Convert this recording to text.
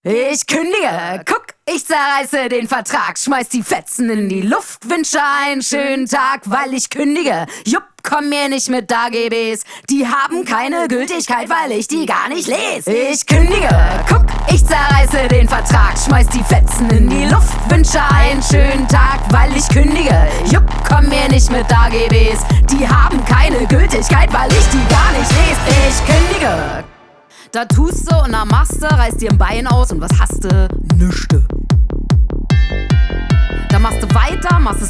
Ich kündige, guck, ich zerreiße den Vertrag, schmeiß die Fetzen in die Luft, wünsche einen schönen Tag, weil ich kündige. Jupp, komm mir nicht mit AGBs, die haben keine Gültigkeit, weil ich die gar nicht lese. Ich kündige, guck, ich zerreiße den Vertrag, schmeiß die Fetzen in die Luft, wünsche einen schönen Tag, weil ich kündige. Jupp, komm mir nicht mit AGBs, die haben keine Gültigkeit, weil ich die gar nicht lese. Ich kündige. Da tust du und da machst du, reißt dir ein Bein aus und was hast du? Nüchte. Da machst du weiter, machst es